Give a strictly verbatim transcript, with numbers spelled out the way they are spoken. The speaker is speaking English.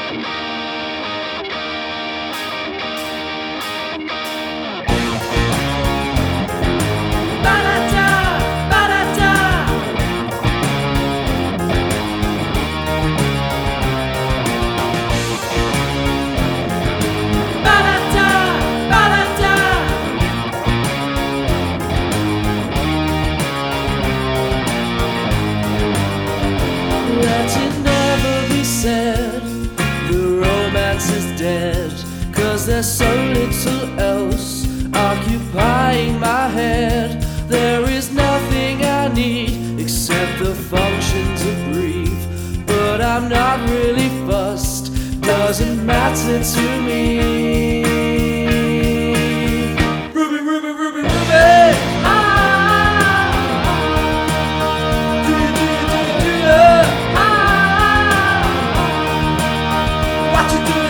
Let it never be said the romance is dead, 'cause there's so little else occupying my head. There is nothing I need except the function to breathe, but I'm not really fussed, doesn't matter to me. Ruby, Ruby, Ruby, Ruby, ah. What you doing?